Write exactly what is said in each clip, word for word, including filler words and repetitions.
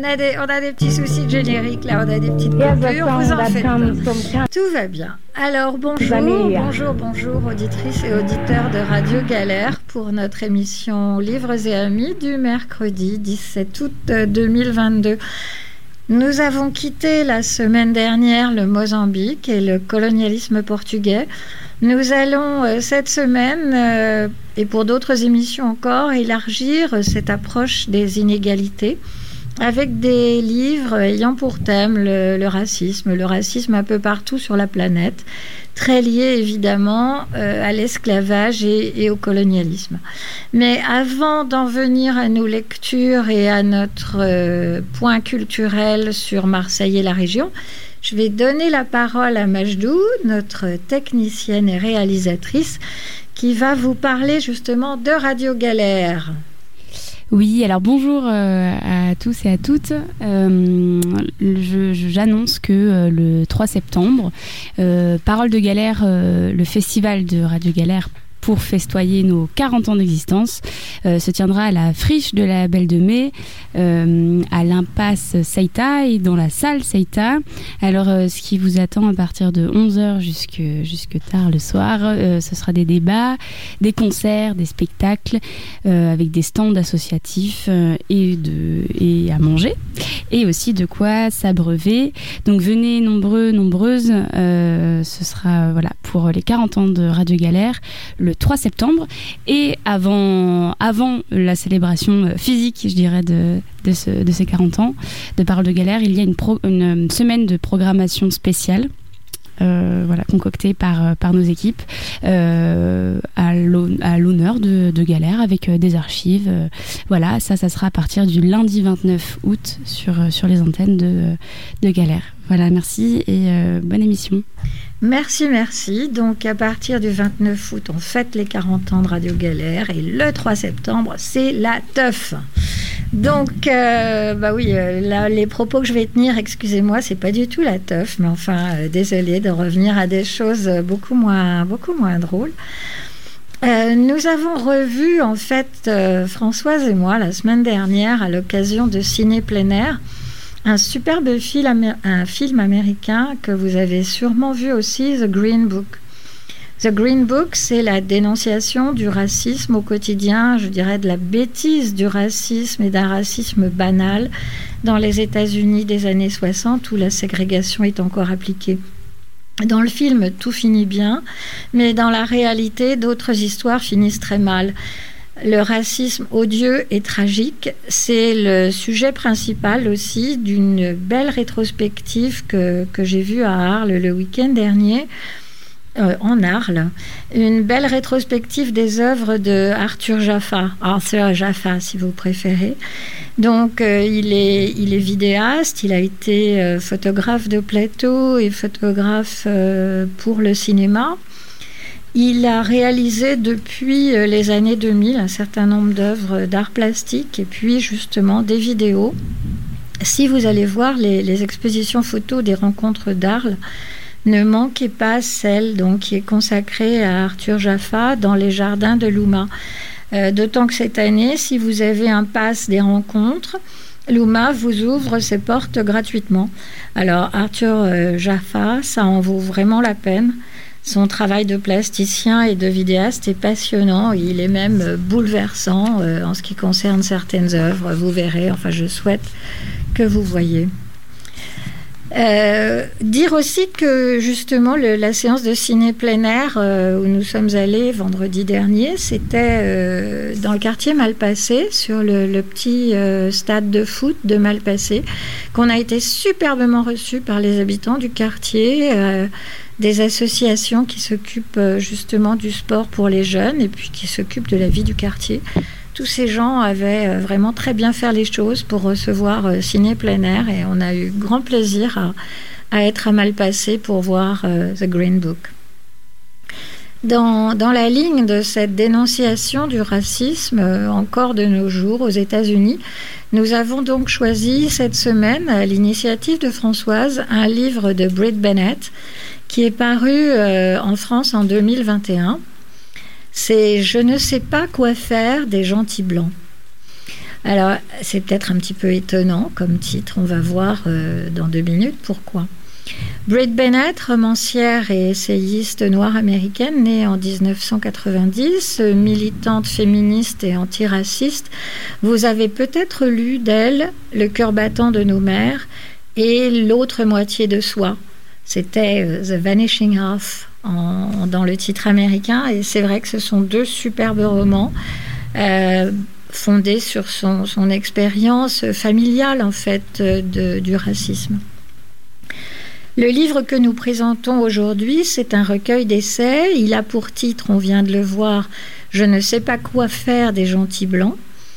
a des, on a des petits soucis de générique, là, on a des petites coupures, vous en faites pas. Tout va bien. Alors, bonjour, bonjour, bonjour, auditrices et auditeurs de Radio Galère pour notre émission Livres et Amis du mercredi dix-sept août deux mille vingt-deux. Nous avons quitté la semaine dernière le Mozambique et le colonialisme portugais. Nous allons euh, cette semaine, euh, et pour d'autres émissions encore, élargir cette approche des inégalités avec des livres ayant pour thème le, le racisme, le racisme un peu partout sur la planète, très lié évidemment euh, à l'esclavage et, et au colonialisme. Mais avant d'en venir à nos lectures et à notre euh, point culturel sur Marseille et la région, je vais donner la parole à Majdou, notre technicienne et réalisatrice, qui va vous parler justement de Radio Galère. Oui, alors bonjour euh, à tous et à toutes. Euh, je, je, j'annonce que euh, le trois septembre, euh, Parole de Galère, euh, le festival de Radio Galère pour festoyer nos quarante ans d'existence, euh, se tiendra à la friche de la Belle de Mai, euh, à l'impasse Seita et dans la salle Seita. Alors, euh, ce qui vous attend à partir de onze heures jusque, jusque tard le soir, euh, ce sera des débats, des concerts, des spectacles, euh, avec des stands associatifs euh, et, de, et à manger, et aussi de quoi s'abreuver. Donc, venez nombreux, nombreuses. Euh, ce sera voilà, pour les quarante ans de Radio Galère, le trois septembre, et avant, avant la célébration physique, je dirais, de, de, ce, de ces quarante ans de Parole de Galère, il y a une, pro, une semaine de programmation spéciale Euh, voilà, concoctée par, par nos équipes euh, à, à l'honneur de, de Galère avec euh, des archives. Euh, voilà, ça, ça sera à partir du lundi vingt-neuf août sur, sur les antennes de, de Galère. Voilà, merci et euh, bonne émission. Merci, merci. Donc, à partir du vingt-neuf août, on fête les quarante ans de Radio Galère et le trois septembre, c'est la teuf. Donc, euh, bah oui, euh, là, les propos que je vais tenir, excusez-moi, c'est pas du tout la teuf, mais enfin, euh, désolée de revenir à des choses beaucoup moins, beaucoup moins drôles. Euh, nous avons revu, en fait, euh, Françoise et moi, la semaine dernière, à l'occasion de Ciné Plein Air, un superbe film, un film américain que vous avez sûrement vu aussi, The Green Book. The Green Book, c'est la dénonciation du racisme au quotidien, je dirais de la bêtise du racisme et d'un racisme banal dans les États-Unis des années soixante où la ségrégation est encore appliquée. Dans le film, tout finit bien, mais dans la réalité, d'autres histoires finissent très mal. Le racisme odieux et tragique, c'est le sujet principal aussi d'une belle rétrospective que, que j'ai vue à Arles le week-end dernier, euh, en Arles. Une belle rétrospective des œuvres de Arthur Jafa, Arthur Jafa si vous préférez. Donc euh, il est, il est vidéaste, il a été euh, photographe de plateau et photographe euh, pour le cinéma. Il a réalisé depuis les années deux mille un certain nombre d'œuvres d'art plastique et puis justement des vidéos. Si vous allez voir les, les expositions photos des rencontres d'Arles, ne manquez pas celle donc, qui est consacrée à Arthur Jafa dans les jardins de Louma. Euh, d'autant que cette année, si vous avez un pass des rencontres, Louma vous ouvre ses portes gratuitement. Alors Arthur euh, Jafa, ça en vaut vraiment la peine. Son travail de plasticien et de vidéaste est passionnant. Il est même bouleversant euh, en ce qui concerne certaines œuvres. Vous verrez, enfin je souhaite que vous voyez. Euh, dire aussi que justement le, la séance de ciné plein air euh, où nous sommes allés vendredi dernier, c'était euh, dans le quartier Malpasset, sur le, le petit euh, stade de foot de Malpasset, qu'on a été superbement reçus par les habitants du quartier, euh, des associations qui s'occupent euh, justement du sport pour les jeunes et puis qui s'occupent de la vie du quartier. Tous ces gens avaient euh, vraiment très bien fait les choses pour recevoir euh, Ciné Plein Air et on a eu grand plaisir à, à être à Malpasset pour voir euh, The Green Book. Dans, dans la ligne de cette dénonciation du racisme, euh, encore de nos jours aux États-Unis, nous avons donc choisi cette semaine, à l'initiative de Françoise, un livre de Brit Bennett qui est paru euh, en France en deux mille vingt et un. C'est « Je ne sais pas quoi faire des gentils blancs ». Alors, c'est peut-être un petit peu étonnant comme titre, on va voir euh, dans deux minutes pourquoi. Brit Bennett, romancière et essayiste noire américaine, née en dix-neuf cent quatre-vingt-dix, militante féministe et antiraciste. Vous avez peut-être lu d'elle Le cœur battant de nos mères et L'autre moitié de soi. C'était euh, The Vanishing Half en, dans le titre américain, et c'est vrai que ce sont deux superbes romans euh, fondés sur son, son expérience familiale en fait de, du racisme. Le livre que nous présentons aujourd'hui, c'est un recueil d'essais. Il a pour titre, on vient de le voir, « Je ne sais pas quoi faire des gentils blancs ».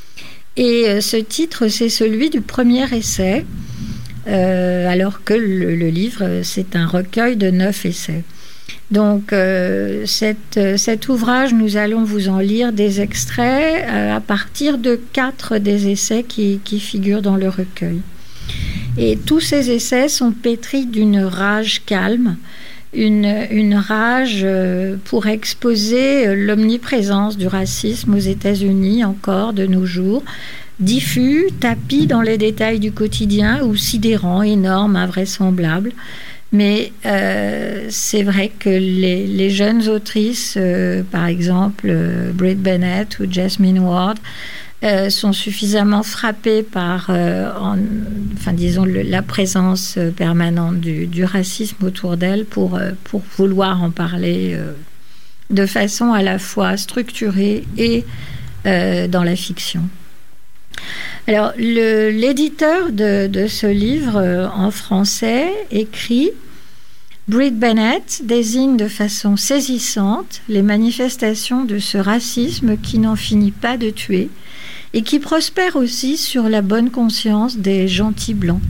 Et ce titre, c'est celui du premier essai, euh, alors que le, le livre, c'est un recueil de neuf essais. Donc, euh, cette, cet ouvrage, nous allons vous en lire des extraits euh, à partir de quatre des essais qui, qui figurent dans le recueil. Et tous ces essais sont pétris d'une rage calme, une, une rage pour exposer l'omniprésence du racisme aux États-Unis encore de nos jours, diffus, tapis dans les détails du quotidien ou sidérant, énorme, invraisemblable. Mais euh, c'est vrai que les, les jeunes autrices, euh, par exemple euh, Brit Bennett ou Jasmine Ward, Euh, sont suffisamment frappés par, euh, en, enfin disons, le, la présence euh, permanente du, du racisme autour d'elles pour, euh, pour vouloir en parler euh, de façon à la fois structurée et euh, dans la fiction. Alors, le, l'éditeur de, de ce livre euh, en français écrit: Brit Bennett désigne de façon saisissante les manifestations de ce racisme qui n'en finit pas de tuer et qui prospère aussi sur la bonne conscience des gentils blancs.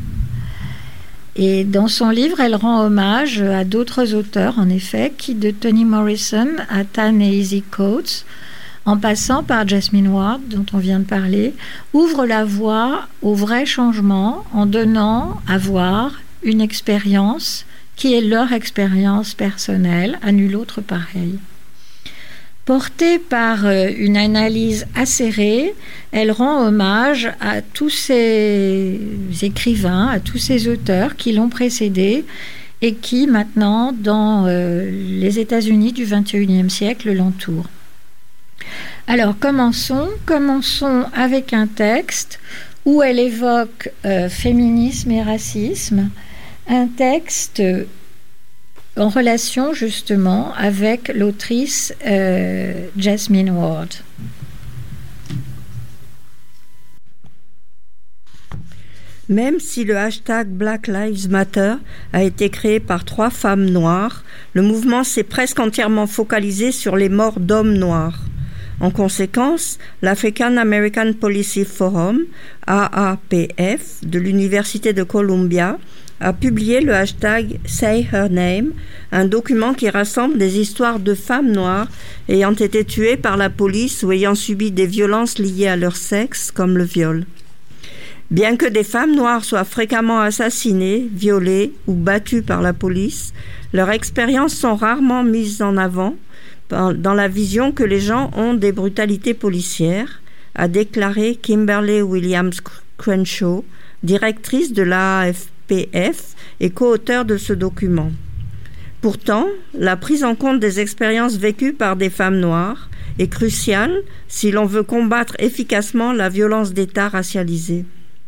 Et dans son livre, elle rend hommage à d'autres auteurs, en effet, qui, de Toni Morrison à Ta-Nehisi Coates, en passant par Jasmine Ward, dont on vient de parler, ouvrent la voie au vrai changement en donnant à voir une expérience qui est leur expérience personnelle, à nul autre pareil. Portée par une analyse acérée, elle rend hommage à tous ces écrivains, à tous ces auteurs qui l'ont précédée et qui maintenant, dans euh, les États-Unis du vingt et unième siècle, l'entourent. Alors, commençons. Commençons avec un texte où elle évoque euh, féminisme et racisme, un texte en relation justement avec l'autrice euh, Jasmine Ward. Même si le hashtag Black Lives Matter a été créé par trois femmes noires, le mouvement s'est presque entièrement focalisé sur les morts d'hommes noirs. En conséquence, l'African American Policy Forum, A A P F, de l'Université de Columbia, a publié le hashtag Say Her Name, un document qui rassemble des histoires de femmes noires ayant été tuées par la police ou ayant subi des violences liées à leur sexe, comme le viol. Bien que des femmes noires soient fréquemment assassinées, violées ou battues par la police, leurs expériences sont rarement mises en avant dans la vision que les gens ont des brutalités policières, a déclaré Kimberly Williams Crenshaw, directrice de l'A A P F et co-auteur de ce document. Pourtant, la prise en compte des expériences vécues par des femmes noires est cruciale si l'on veut combattre efficacement la violence d'État racialisée.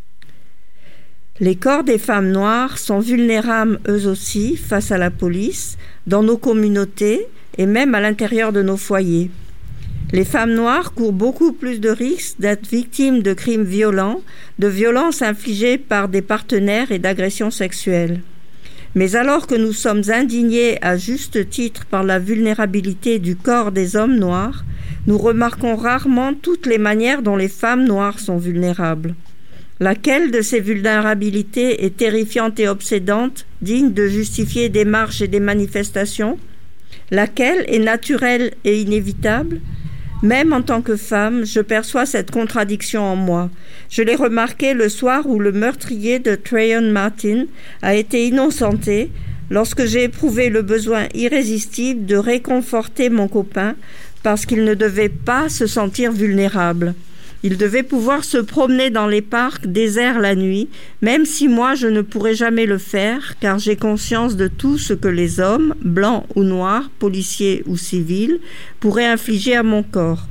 Les corps des femmes noires sont vulnérables eux aussi face à la police, dans nos communautés et même à l'intérieur de nos foyers. Les femmes noires courent beaucoup plus de risques d'être victimes de crimes violents, de violences infligées par des partenaires et d'agressions sexuelles. Mais alors que nous sommes indignés à juste titre par la vulnérabilité du corps des hommes noirs, nous remarquons rarement toutes les manières dont les femmes noires sont vulnérables. Laquelle de ces vulnérabilités est terrifiante et obsédante, digne de justifier des marches et des manifestations? Laquelle est naturelle et inévitable? Même en tant que femme, je perçois cette contradiction en moi. Je l'ai remarqué le soir où le meurtrier de Trayvon Martin a été innocenté, lorsque j'ai éprouvé le besoin irrésistible de réconforter mon copain parce qu'il ne devait pas se sentir vulnérable. Ils devaient pouvoir se promener dans les parcs déserts la nuit, même si moi je ne pourrais jamais le faire, car j'ai conscience de tout ce que les hommes, blancs ou noirs, policiers ou civils, pourraient infliger à mon corps.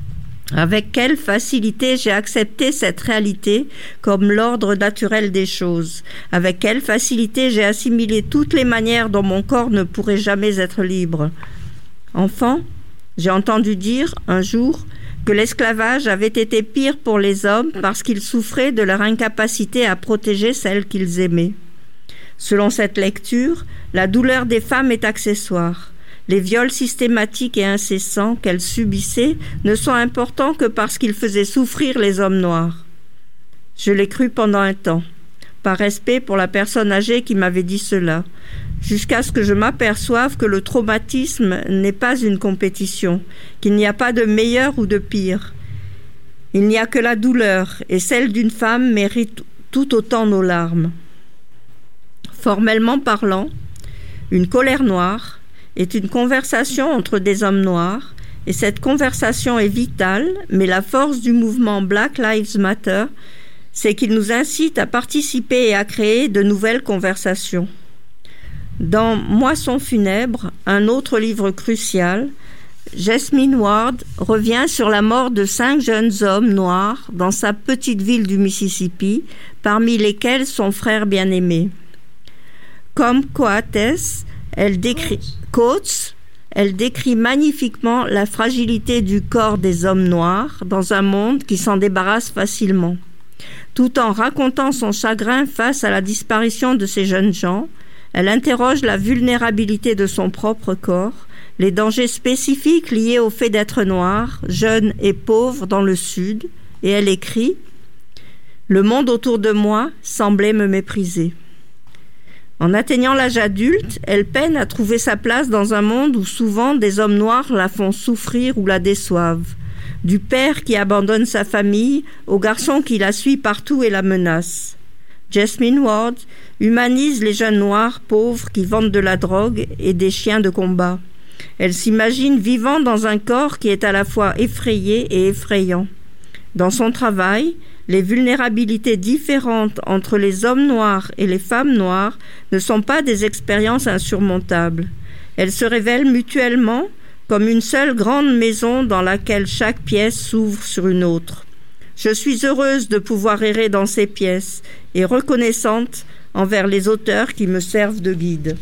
Avec quelle facilité j'ai accepté cette réalité comme l'ordre naturel des choses. Avec quelle facilité j'ai assimilé toutes les manières dont mon corps ne pourrait jamais être libre. Enfant, j'ai entendu dire, un jour, que l'esclavage avait été pire pour les hommes parce qu'ils souffraient de leur incapacité à protéger celles qu'ils aimaient. Selon cette lecture, la douleur des femmes est accessoire. Les viols systématiques et incessants qu'elles subissaient ne sont importants que parce qu'ils faisaient souffrir les hommes noirs. Je l'ai cru pendant un temps, par respect pour la personne âgée qui m'avait dit cela, jusqu'à ce que je m'aperçoive que le traumatisme n'est pas une compétition, qu'il n'y a pas de meilleur ou de pire. Il n'y a que la douleur, et celle d'une femme mérite tout autant nos larmes. Formellement parlant, une colère noire est une conversation entre des hommes noirs, et cette conversation est vitale, mais la force du mouvement Black Lives Matter, c'est qu'il nous incite à participer et à créer de nouvelles conversations. Dans Moisson funèbre, un autre livre crucial, Jesmyn Ward revient sur la mort de cinq jeunes hommes noirs dans sa petite ville du Mississippi, parmi lesquels son frère bien-aimé. Comme Coates, elle décrit, Coates, elle décrit magnifiquement la fragilité du corps des hommes noirs dans un monde qui s'en débarrasse facilement. Tout en racontant son chagrin face à la disparition de ces jeunes gens, elle interroge la vulnérabilité de son propre corps, les dangers spécifiques liés au fait d'être noir, jeune et pauvre dans le Sud, et elle écrit « Le monde autour de moi semblait me mépriser ». En atteignant l'âge adulte, elle peine à trouver sa place dans un monde où souvent des hommes noirs la font souffrir ou la déçoivent. Du père qui abandonne sa famille au garçon qui la suit partout et la menace. Jesmyn Ward humanise les jeunes noirs pauvres qui vendent de la drogue et des chiens de combat. Elle s'imagine vivant dans un corps qui est à la fois effrayé et effrayant. Dans son travail, les vulnérabilités différentes entre les hommes noirs et les femmes noires ne sont pas des expériences insurmontables. Elles se révèlent mutuellement comme une seule grande maison dans laquelle chaque pièce s'ouvre sur une autre. Je suis heureuse de pouvoir errer dans ces pièces et reconnaissante envers les auteurs qui me servent de guide.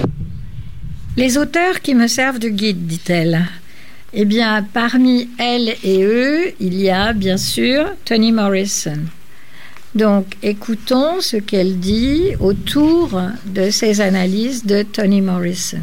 Les auteurs qui me servent de guide, dit-elle. Eh bien, parmi elles et eux, il y a bien sûr Toni Morrison. Donc, écoutons ce qu'elle dit autour de ces analyses de Toni Morrison.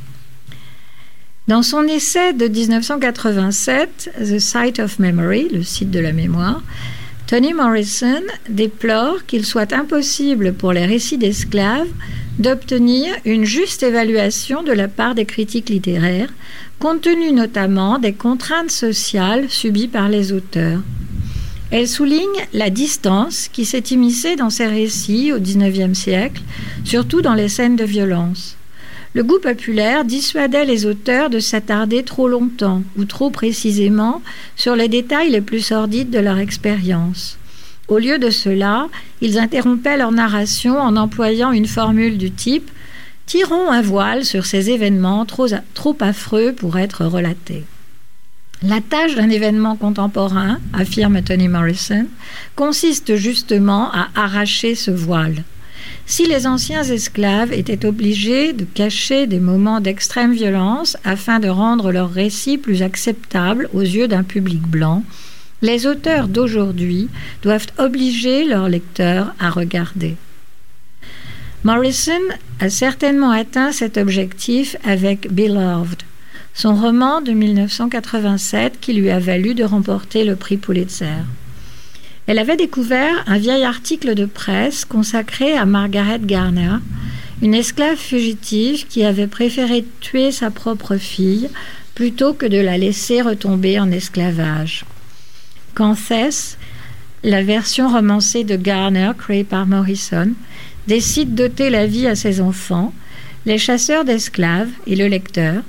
Dans son essai de dix-neuf cent quatre-vingt-sept, The Site of Memory, le site de la mémoire, Toni Morrison déplore qu'il soit impossible pour les récits d'esclaves d'obtenir une juste évaluation de la part des critiques littéraires, compte tenu notamment des contraintes sociales subies par les auteurs. Elle souligne la distance qui s'est immiscée dans ces récits au dix-neuvième siècle, surtout dans les scènes de violence. Le goût populaire dissuadait les auteurs de s'attarder trop longtemps ou trop précisément sur les détails les plus sordides de leur expérience. Au lieu de cela, ils interrompaient leur narration en employant une formule du type « Tirons un voile sur ces événements trop, trop affreux pour être relatés ». La tâche d'un événement contemporain, affirme Toni Morrison, consiste justement à arracher ce voile. Si les anciens esclaves étaient obligés de cacher des moments d'extrême violence afin de rendre leurs récits plus acceptables aux yeux d'un public blanc, les auteurs d'aujourd'hui doivent obliger leurs lecteurs à regarder. Morrison a certainement atteint cet objectif avec Beloved, son roman de mille neuf cent quatre-vingt-sept qui lui a valu de remporter le prix Pulitzer. Elle avait découvert un vieil article de presse consacré à Margaret Garner, une esclave fugitive qui avait préféré tuer sa propre fille plutôt que de la laisser retomber en esclavage. Kansas, la version romancée de Garner créée par Morrison, décide d'ôter la vie à ses enfants. Les chasseurs d'esclaves et le lecteur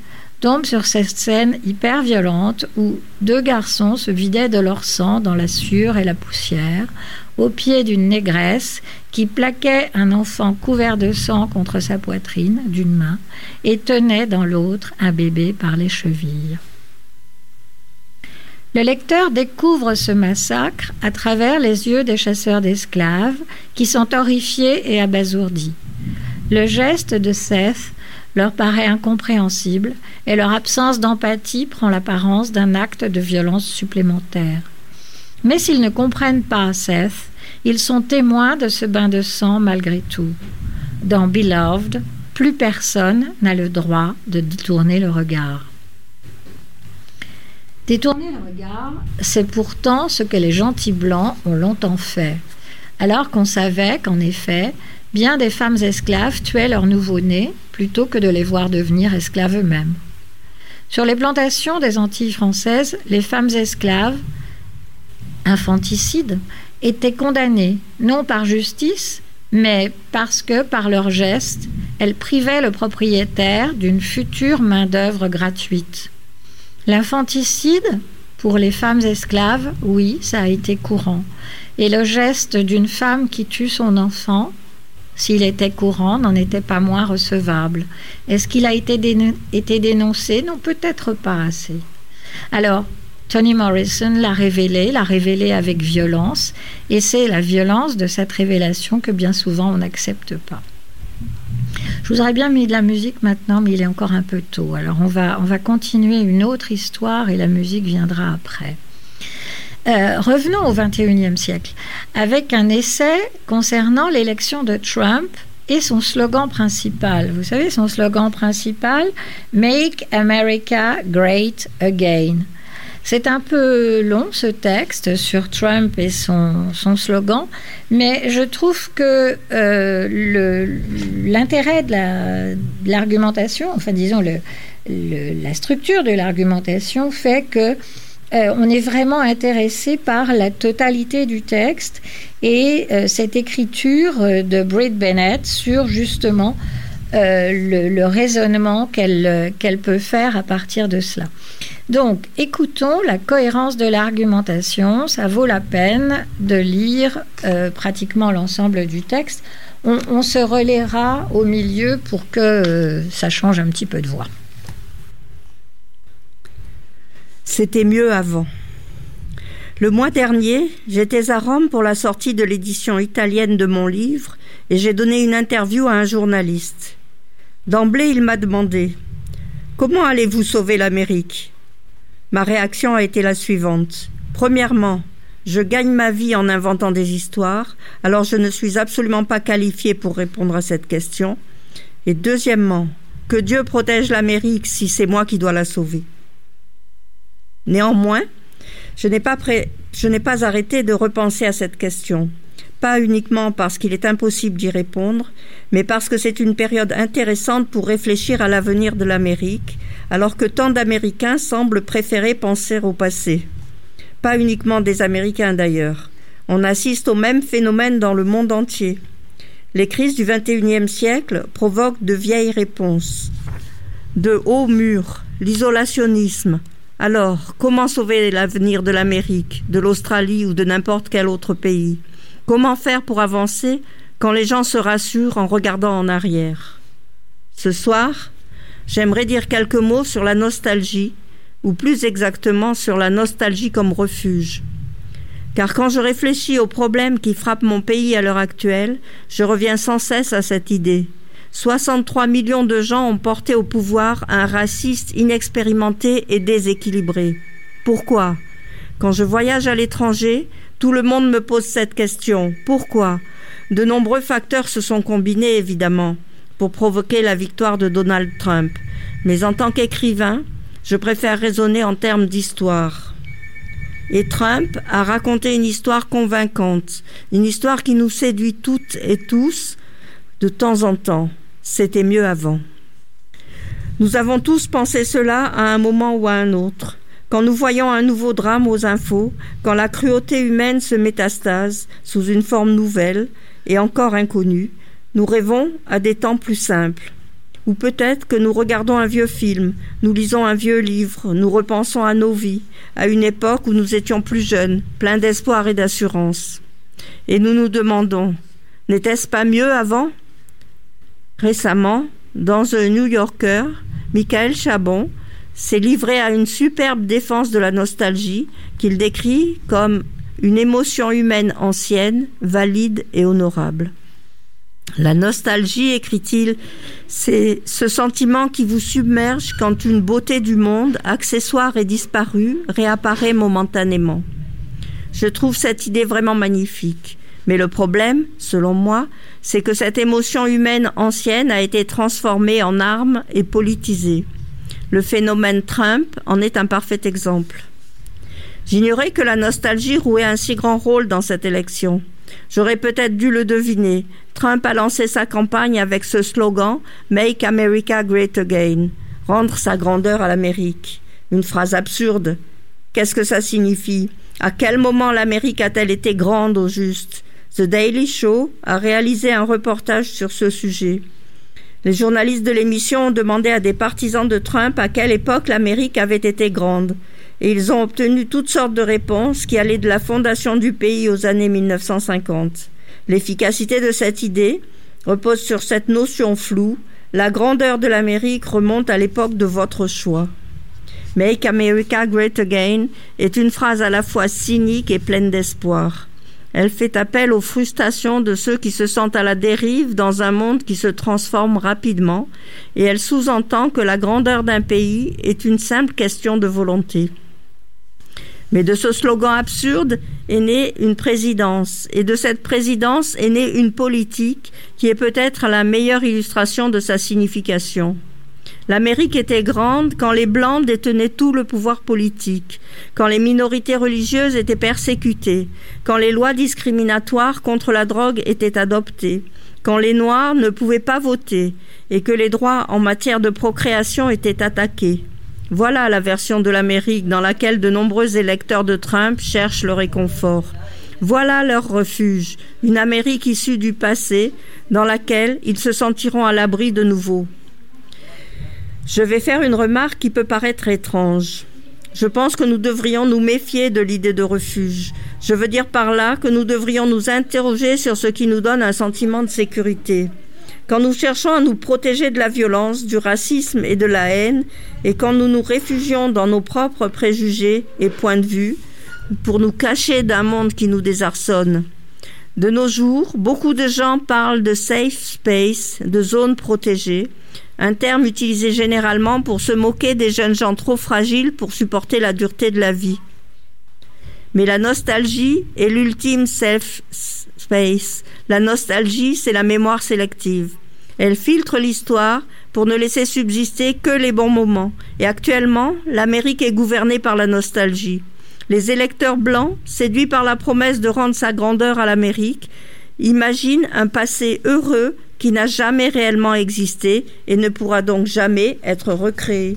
tombe sur cette scène hyper violente où deux garçons se vidaient de leur sang dans la sueur et la poussière, au pied d'une négresse qui plaquait un enfant couvert de sang contre sa poitrine d'une main et tenait dans l'autre un bébé par les chevilles. Le lecteur découvre ce massacre à travers les yeux des chasseurs d'esclaves qui sont horrifiés et abasourdis. Le geste de Seth leur paraît incompréhensible et leur absence d'empathie prend l'apparence d'un acte de violence supplémentaire. Mais s'ils ne comprennent pas Seth, ils sont témoins de ce bain de sang malgré tout. Dans Beloved, plus personne n'a le droit de détourner le regard. Détourner le regard, c'est pourtant ce que les gentils blancs ont longtemps fait, alors qu'on savait qu'en effet, bien des femmes esclaves tuaient leurs nouveau-nés plutôt que de les voir devenir esclaves eux-mêmes. Sur les plantations des Antilles françaises, les femmes esclaves, infanticides, étaient condamnées, non par justice, mais parce que, par leurs gestes, elles privaient le propriétaire d'une future main-d'œuvre gratuite. L'infanticide, pour les femmes esclaves, oui, ça a été courant. Et le geste d'une femme qui tue son enfant, s'il était courant, n'en était pas moins recevable. Est-ce qu'il a été, dénon- été dénoncé? Non, peut-être pas assez. Alors, Toni Morrison l'a révélé, l'a révélé avec violence, et c'est la violence de cette révélation que bien souvent on n'accepte pas. Je vous aurais bien mis de la musique maintenant, mais il est encore un peu tôt. Alors on va, on va continuer une autre histoire et la musique viendra après. Euh, revenons au vingt et unième siècle, avec un essai concernant l'élection de Trump et son slogan principal. Vous savez, son slogan principal, « Make America Great Again ». C'est un peu long, ce texte, sur Trump et son, son slogan, mais je trouve que euh, le, l'intérêt de, la, de l'argumentation, enfin disons le, le, la structure de l'argumentation fait que euh, on est vraiment intéressé par la totalité du texte et euh, cette écriture de Brit Bennett sur justement euh, le, le raisonnement qu'elle, qu'elle peut faire à partir de cela. Donc, écoutons la cohérence de l'argumentation. Ça vaut la peine de lire euh, pratiquement l'ensemble du texte. On, on se relaiera au milieu pour que euh, ça change un petit peu de voix. C'était mieux avant. Le mois dernier, j'étais à Rome pour la sortie de l'édition italienne de mon livre et j'ai donné une interview à un journaliste. D'emblée, il m'a demandé « Comment allez-vous sauver l'Amérique ?» Ma réaction a été la suivante. Premièrement, je gagne ma vie en inventant des histoires, alors je ne suis absolument pas qualifiée pour répondre à cette question. Et deuxièmement, que Dieu protège l'Amérique si c'est moi qui dois la sauver. Néanmoins, je n'ai pas, pré... je n'ai pas arrêté de repenser à cette question. Pas uniquement parce qu'il est impossible d'y répondre, mais parce que c'est une période intéressante pour réfléchir à l'avenir de l'Amérique, alors que tant d'Américains semblent préférer penser au passé. Pas uniquement des Américains d'ailleurs. On assiste au même phénomène dans le monde entier. Les crises du vingt et unième siècle provoquent de vieilles réponses. De hauts murs, l'isolationnisme. Alors, comment sauver l'avenir de l'Amérique, de l'Australie ou de n'importe quel autre pays ? Comment faire pour avancer quand les gens se rassurent en regardant en arrière ? Ce soir, j'aimerais dire quelques mots sur la nostalgie, ou plus exactement sur la nostalgie comme refuge. Car quand je réfléchis aux problèmes qui frappent mon pays à l'heure actuelle, je reviens sans cesse à cette idée. soixante-trois millions de gens ont porté au pouvoir un raciste inexpérimenté et déséquilibré. Pourquoi ? Quand je voyage à l'étranger, tout le monde me pose cette question. Pourquoi ? De nombreux facteurs se sont combinés, évidemment, pour provoquer la victoire de Donald Trump. Mais en tant qu'écrivain, je préfère raisonner en termes d'histoire. Et Trump a raconté une histoire convaincante, une histoire qui nous séduit toutes et tous de temps en temps. C'était mieux avant. Nous avons tous pensé cela à un moment ou à un autre. Quand nous voyons un nouveau drame aux infos, quand la cruauté humaine se métastase sous une forme nouvelle et encore inconnue, nous rêvons à des temps plus simples. Ou peut-être que nous regardons un vieux film, nous lisons un vieux livre, nous repensons à nos vies, à une époque où nous étions plus jeunes, pleins d'espoir et d'assurance. Et nous nous demandons, n'était-ce pas mieux avant ? Récemment, dans The New Yorker, Michael Chabon s'est livré à une superbe défense de la nostalgie qu'il décrit comme une émotion humaine ancienne, valide et honorable. La nostalgie, écrit-il, c'est ce sentiment qui vous submerge quand une beauté du monde, accessoire et disparue, réapparaît momentanément. Je trouve cette idée vraiment magnifique. Mais le problème, selon moi, c'est que cette émotion humaine ancienne a été transformée en arme et politisée. Le phénomène Trump en est un parfait exemple. J'ignorais que la nostalgie jouait un si grand rôle dans cette élection. J'aurais peut-être dû le deviner. Trump a lancé sa campagne avec ce slogan « Make America Great Again », rendre sa grandeur à l'Amérique. Une phrase absurde. Qu'est-ce que ça signifie ? À quel moment l'Amérique a-t-elle été grande au juste ? The Daily Show a réalisé un reportage sur ce sujet. Les journalistes de l'émission ont demandé à des partisans de Trump à quelle époque l'Amérique avait été grande. Et ils ont obtenu toutes sortes de réponses qui allaient de la fondation du pays aux années mille neuf cent cinquante. L'efficacité de cette idée repose sur cette notion floue. La grandeur de l'Amérique remonte à l'époque de votre choix. Make America Great Again est une phrase à la fois cynique et pleine d'espoir. Elle fait appel aux frustrations de ceux qui se sentent à la dérive dans un monde qui se transforme rapidement, et elle sous-entend que la grandeur d'un pays est une simple question de volonté. Mais de ce slogan absurde est née une présidence, et de cette présidence est née une politique qui est peut-être la meilleure illustration de sa signification. L'Amérique était grande quand les Blancs détenaient tout le pouvoir politique, quand les minorités religieuses étaient persécutées, quand les lois discriminatoires contre la drogue étaient adoptées, quand les Noirs ne pouvaient pas voter et que les droits en matière de procréation étaient attaqués. Voilà la version de l'Amérique dans laquelle de nombreux électeurs de Trump cherchent le réconfort. Voilà leur refuge, une Amérique issue du passé dans laquelle ils se sentiront à l'abri de nouveau. Je vais faire une remarque qui peut paraître étrange. Je pense que nous devrions nous méfier de l'idée de refuge. Je veux dire par là que nous devrions nous interroger sur ce qui nous donne un sentiment de sécurité. Quand nous cherchons à nous protéger de la violence, du racisme et de la haine, et quand nous nous réfugions dans nos propres préjugés et points de vue, pour nous cacher d'un monde qui nous désarçonne. De nos jours, beaucoup de gens parlent de safe space, de zones protégées, un terme utilisé généralement pour se moquer des jeunes gens trop fragiles pour supporter la dureté de la vie. Mais la nostalgie est l'ultime safe space. La nostalgie, c'est la mémoire sélective. Elle filtre l'histoire pour ne laisser subsister que les bons moments. Et actuellement, l'Amérique est gouvernée par la nostalgie. Les électeurs blancs, séduits par la promesse de rendre sa grandeur à l'Amérique, imaginent un passé heureux qui n'a jamais réellement existé et ne pourra donc jamais être recréé.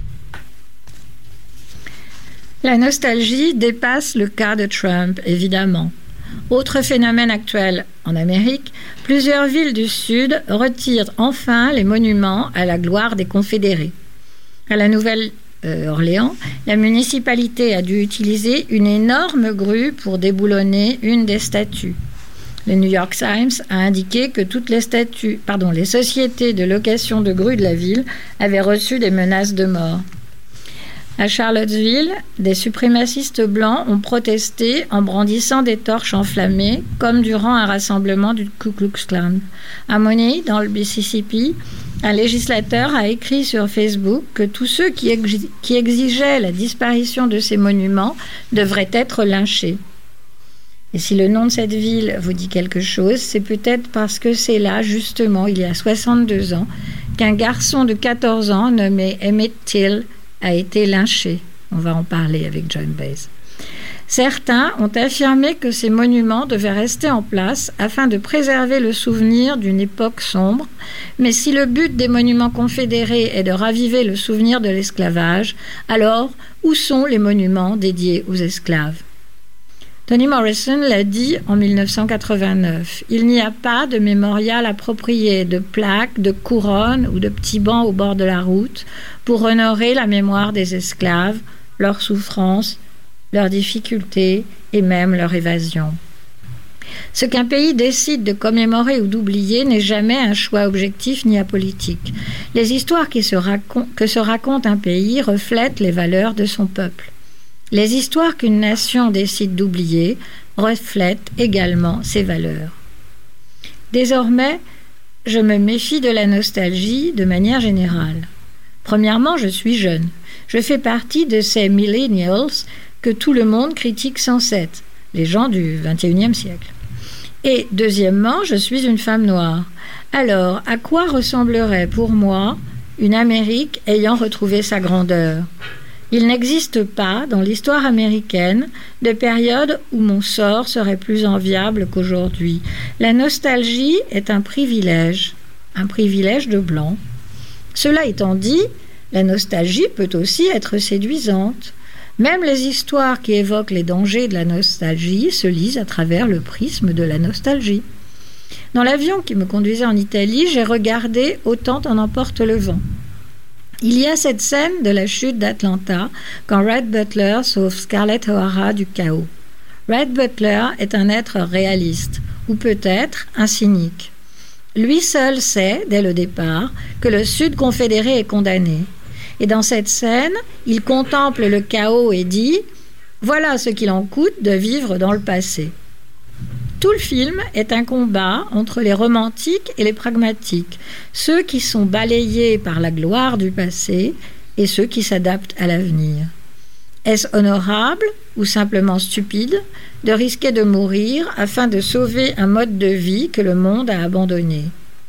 La nostalgie dépasse le cas de Trump, évidemment. Autre phénomène actuel en Amérique, plusieurs villes du Sud retirent enfin les monuments à la gloire des Confédérés. À la Nouvelle-Orléans, la municipalité a dû utiliser une énorme grue pour déboulonner une des statues. Le New York Times a indiqué que toutes les statues, pardon, les sociétés de location de grues de la ville avaient reçu des menaces de mort. À Charlottesville, des suprémacistes blancs ont protesté en brandissant des torches enflammées, comme durant un rassemblement du Ku Klux Klan. À Money, dans le Mississippi, un législateur a écrit sur Facebook que tous ceux qui, ex- qui exigeaient la disparition de ces monuments devraient être lynchés. Et si le nom de cette ville vous dit quelque chose, c'est peut-être parce que c'est là, justement, il y a soixante-deux ans, qu'un garçon de quatorze ans nommé Emmett Till a été lynché. On va en parler avec John Baez. Certains ont affirmé que ces monuments devaient rester en place afin de préserver le souvenir d'une époque sombre, mais si le but des monuments confédérés est de raviver le souvenir de l'esclavage, alors où sont les monuments dédiés aux esclaves ? Toni Morrison l'a dit en mille neuf cent quatre-vingt-neuf. Il n'y a pas de mémorial approprié, de plaques, de couronnes ou de petits bancs au bord de la route pour honorer la mémoire des esclaves, leurs souffrances, leurs difficultés et même leur évasion. Ce qu'un pays décide de commémorer ou d'oublier n'est jamais un choix objectif ni apolitique. Les histoires qui se racont- que se raconte un pays reflètent les valeurs de son peuple. Les histoires qu'une nation décide d'oublier reflètent également ses valeurs. Désormais, je me méfie de la nostalgie de manière générale. Premièrement, je suis jeune. Je fais partie de ces millennials que tout le monde critique sans cesse, les gens du vingt et unième siècle. Et deuxièmement, je suis une femme noire. Alors, à quoi ressemblerait pour moi une Amérique ayant retrouvé sa grandeur ? Il n'existe pas, dans l'histoire américaine, de période où mon sort serait plus enviable qu'aujourd'hui. La nostalgie est un privilège, un privilège de blanc. Cela étant dit, la nostalgie peut aussi être séduisante. Même les histoires qui évoquent les dangers de la nostalgie se lisent à travers le prisme de la nostalgie. Dans l'avion qui me conduisait en Italie, j'ai regardé Autant en emporte le vent. Il y a cette scène de la chute d'Atlanta quand Red Butler sauve Scarlett O'Hara du chaos. Red Butler est un être réaliste, ou peut-être un cynique. Lui seul sait, dès le départ, que le Sud confédéré est condamné. Et dans cette scène, il contemple le chaos et dit « Voilà ce qu'il en coûte de vivre dans le passé ». Tout le film est un combat entre les romantiques et les pragmatiques, ceux qui sont balayés par la gloire du passé et ceux qui s'adaptent à l'avenir. Est-ce honorable ou simplement stupide de risquer de mourir afin de sauver un mode de vie que le monde a abandonné ?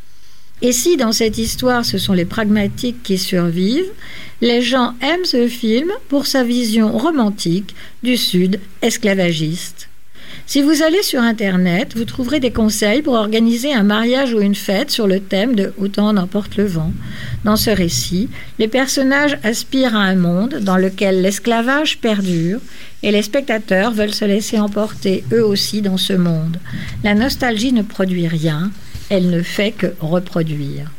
Et si dans cette histoire ce sont les pragmatiques qui survivent, les gens aiment ce film pour sa vision romantique du Sud esclavagiste. Si vous allez sur Internet, vous trouverez des conseils pour organiser un mariage ou une fête sur le thème de « Autant en emporte le vent ». Dans ce récit, les personnages aspirent à un monde dans lequel l'esclavage perdure et les spectateurs veulent se laisser emporter eux aussi dans ce monde. La nostalgie ne produit rien, elle ne fait que reproduire.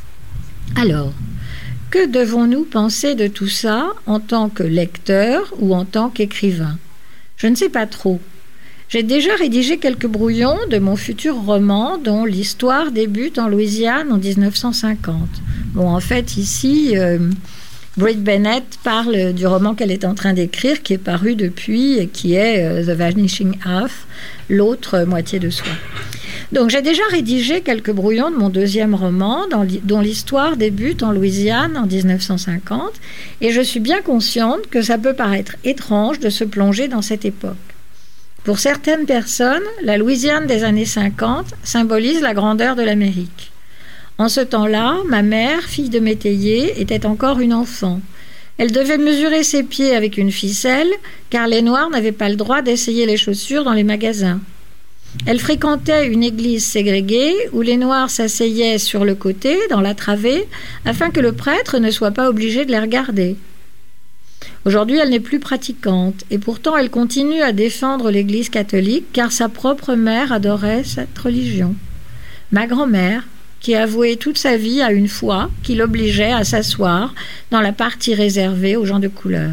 Alors, que devons-nous penser de tout ça en tant que lecteur ou en tant qu'écrivain ? Je ne sais pas trop. J'ai déjà rédigé quelques brouillons de mon futur roman dont l'histoire débute en Louisiane en dix-neuf cent cinquante. Bon, en fait, ici, euh, Brit Bennett parle du roman qu'elle est en train d'écrire, qui est paru depuis, et qui est euh, The Vanishing Half, l'autre moitié de soi. Donc, j'ai déjà rédigé quelques brouillons de mon deuxième roman, dans li- dont l'histoire débute en Louisiane en dix-neuf cent cinquante, et je suis bien consciente que ça peut paraître étrange de se plonger dans cette époque. Pour certaines personnes, la Louisiane des années cinquante symbolise la grandeur de l'Amérique. En ce temps-là, ma mère, fille de métayer, était encore une enfant. Elle devait mesurer ses pieds avec une ficelle, car les Noirs n'avaient pas le droit d'essayer les chaussures dans les magasins. Elle fréquentait une église ségrégée où les Noirs s'asseyaient sur le côté, dans la travée, afin que le prêtre ne soit pas obligé de les regarder. Aujourd'hui, elle n'est plus pratiquante et pourtant elle continue à défendre l'Église catholique car sa propre mère adorait cette religion. Ma grand-mère, qui avouait toute sa vie à une foi qui l'obligeait à s'asseoir dans la partie réservée aux gens de couleur.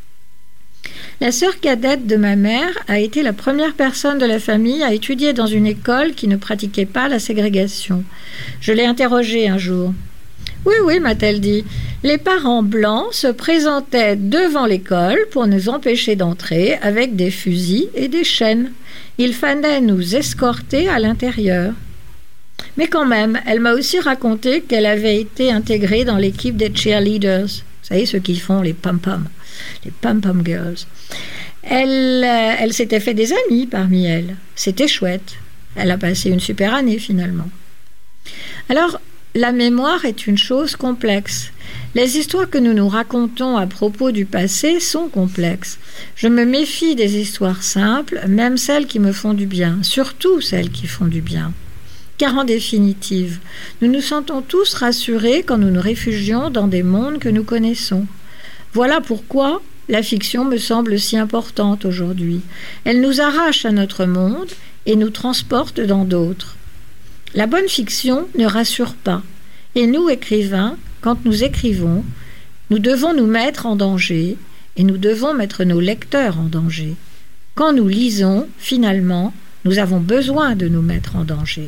La sœur cadette de ma mère a été la première personne de la famille à étudier dans une école qui ne pratiquait pas la ségrégation. Je l'ai interrogée un jour. « Oui, oui, m'a-t-elle dit, les parents blancs se présentaient devant l'école pour nous empêcher d'entrer avec des fusils et des chaînes. Il fallait nous escorter à l'intérieur. » Mais quand même, elle m'a aussi raconté qu'elle avait été intégrée dans l'équipe des cheerleaders. Vous savez, ceux qui font les pom-pom, les pom-pom girls. Elle, euh, elle s'était fait des amis parmi elles. C'était chouette. Elle a passé une super année finalement. Alors, la mémoire est une chose complexe. Les histoires que nous nous racontons à propos du passé sont complexes. Je me méfie des histoires simples, même celles qui me font du bien, surtout celles qui font du bien. Car en définitive, nous nous sentons tous rassurés quand nous nous réfugions dans des mondes que nous connaissons. Voilà pourquoi la fiction me semble si importante aujourd'hui. Elle nous arrache à notre monde et nous transporte dans d'autres. La bonne fiction ne rassure pas. Et nous, écrivains, quand nous écrivons, nous devons nous mettre en danger et nous devons mettre nos lecteurs en danger. Quand nous lisons, finalement, nous avons besoin de nous mettre en danger.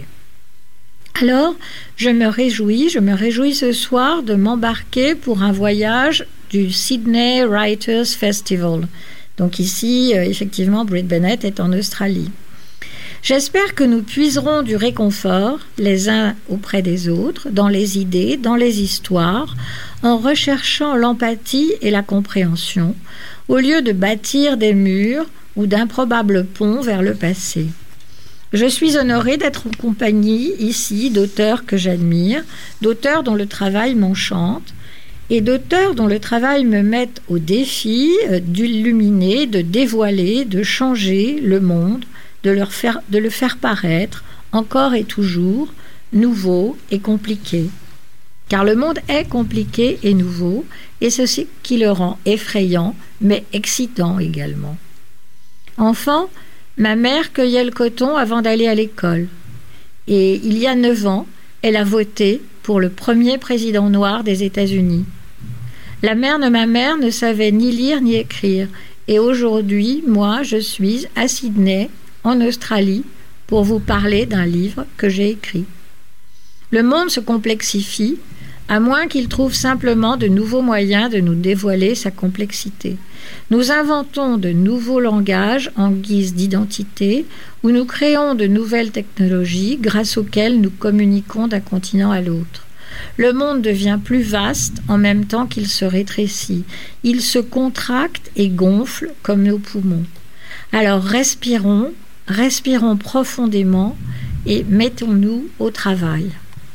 Alors, je me réjouis, je me réjouis ce soir de m'embarquer pour un voyage du Sydney Writers Festival. Donc ici, euh, effectivement, Brit Bennett est en Australie. J'espère que nous puiserons du réconfort, les uns auprès des autres, dans les idées, dans les histoires, en recherchant l'empathie et la compréhension, au lieu de bâtir des murs ou d'improbables ponts vers le passé. Je suis honorée d'être en compagnie ici d'auteurs que j'admire, d'auteurs dont le travail m'enchante et d'auteurs dont le travail me met au défi d'illuminer, de dévoiler, de changer le monde, de, leur faire, de le faire paraître encore et toujours nouveau et compliqué. Car le monde est compliqué et nouveau, et c'est ce qui le rend effrayant, mais excitant également. Enfant, ma mère cueillait le coton avant d'aller à l'école. Et il y a neuf ans, elle a voté pour le premier président noir des États-Unis. La mère de ma mère ne savait ni lire ni écrire. Et aujourd'hui, moi, je suis à Sydney, en Australie, pour vous parler d'un livre que j'ai écrit. Le monde se complexifie, à moins qu'il trouve simplement de nouveaux moyens de nous dévoiler sa complexité. Nous inventons de nouveaux langages en guise d'identité, ou nous créons de nouvelles technologies grâce auxquelles nous communiquons d'un continent à l'autre. Le monde devient plus vaste en même temps qu'il se rétrécit. Il se contracte et gonfle comme nos poumons. Alors respirons, respirons profondément et mettons-nous au travail.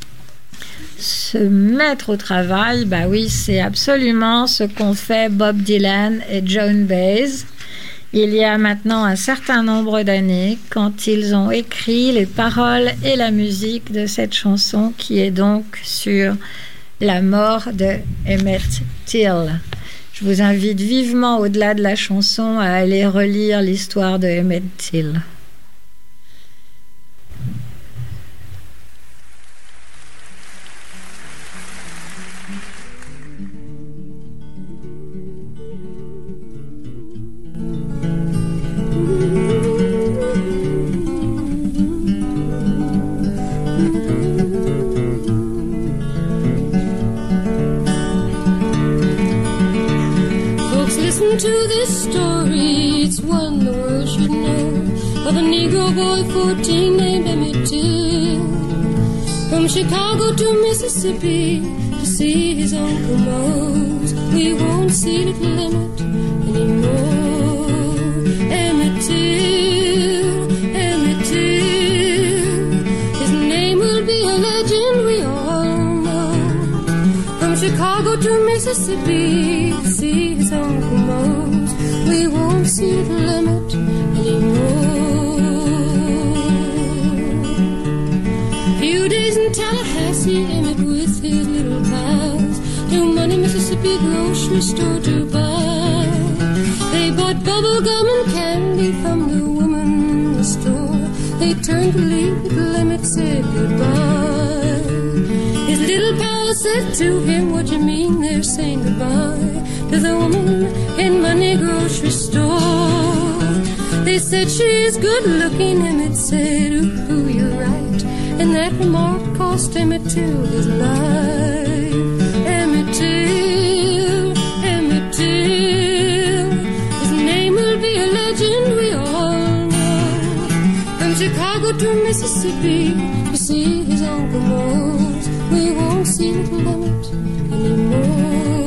Se mettre au travail, bah oui, c'est absolument ce qu'ont fait Bob Dylan et Joan Baez il y a maintenant un certain nombre d'années, quand ils ont écrit les paroles et la musique de cette chanson qui est donc sur la mort de Emmett Till. Je vous invite vivement, au-delà de la chanson, à aller relire l'histoire de Emmett Till. To this story, it's one the world should know, of a Negro boy fourteen named Emmett Till, from Chicago to Mississippi to see his Uncle Mose. We won't see little Emmett anymore. Emmett Till, Emmett Till, his name will be a legend we all know. From Chicago to Mississippi to see his Uncle Mose, we won't see little Emmett anymore. Few days in Tallahassee, Emmett with his little pals to Money, Mississippi grocery store to buy. They bought bubble gum and candy from the woman in the store. They turned to leave, little Emmett said goodbye. His little pal said to him, what you mean they're saying goodbye to the woman in Money grocery store? They said she's good looking, Emmett said, ooh, ooh, you're right. And that remark cost Emmett Till his life. Emmett Till, Emmett Till, his name will be a legend we all know. From Chicago to Mississippi to see his Uncle Mose, we won't see little Emmett anymore.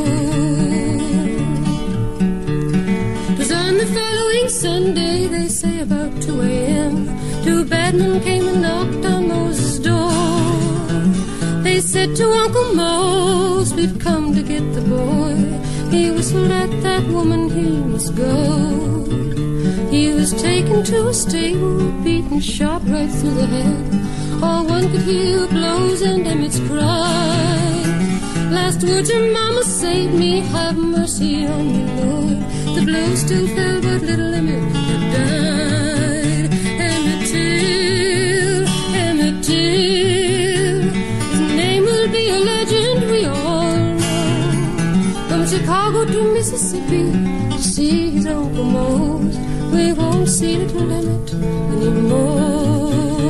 Twas on the following Sunday, they say about two a.m., two bad men came and knocked on Moses' door. They said to Uncle Mose, we've come to get the boy. He whistled at that woman, he must go. He was taken to a stable, beaten, shot right through the head. All one could hear blows and Emmett's cry. Last words her mama, save me, have mercy on me, Lord. The blow still fell, but little Emmett had died. Emmett Till, Emmett Till, his name will be a legend we all know. From Chicago to Mississippi to see his Uncle Mose, we won't see little Emmett anymore.